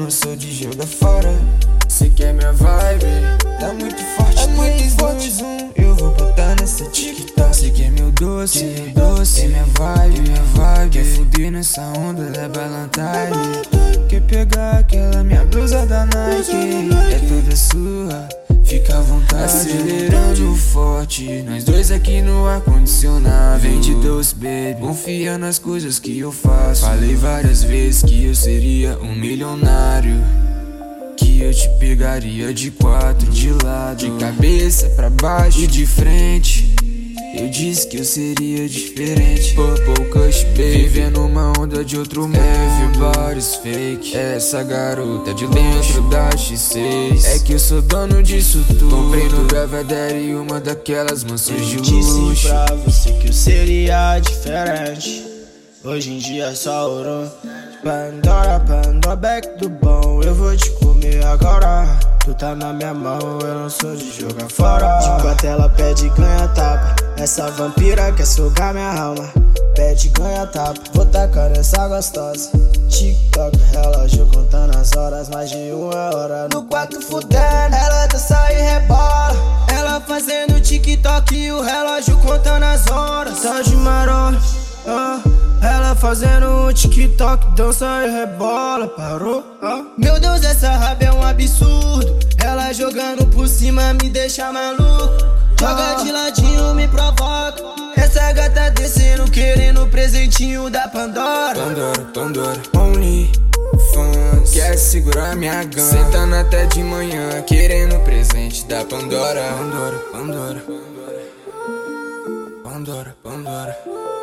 não sou de jogar fora. Cê quer minha vibe, tá muito forte. É 3, 2, 1, eu vou botar nessa TikTok. Cê quer meu doce, tem minha vibe. Quer fuder nessa onda da Ballantyne. Quer pegar aquela minha blusa da Nike. É toda sua, fica à vontade. Acelerando forte, nós dois aqui no ar-condicionado. Vem de doce, baby, confia nas coisas que eu faço. Falei várias vezes que eu seria um milionário, que eu te pegaria de 4, de lado, de cabeça pra baixo e de frente. Eu disse que eu seria diferente. Purple Kush, baby, vivendo uma onda de outro mundo. Everybody's fake. Essa garota de dentro da X6. É que eu sou dono disso tudo. Comprei no Belvedere uma daquelas mansões de luxo. Disse pra você que eu seria diferente. Hoje em dia é só ouro. Pandora, Pandora, back do bom. Eu vou te comer agora. Tu tá na minha mão, eu não sou de jogar fora. Enquanto ela pede, ganha tapa. Essa vampira quer sugar minha alma. Pede, ganha tapa. Vou tacar essa gostosa. TikTok, relógio contando as horas. Mais de 1 hora no quarto fudendo. Ela tá saindo e rebola. Ela fazendo TikTok e o relógio contando as horas. Tá de marola, ela fazendo um TikTok, dança e rebola, parou? Meu Deus, essa raba é um absurdo. Ela jogando por cima me deixa maluco. Joga de ladinho, me provoca. Essa gata descendo, querendo o presentinho da Pandora. Pandora, only fans. Quer segurar minha gun, sentando até de manhã, querendo o presente da Pandora. Pandora.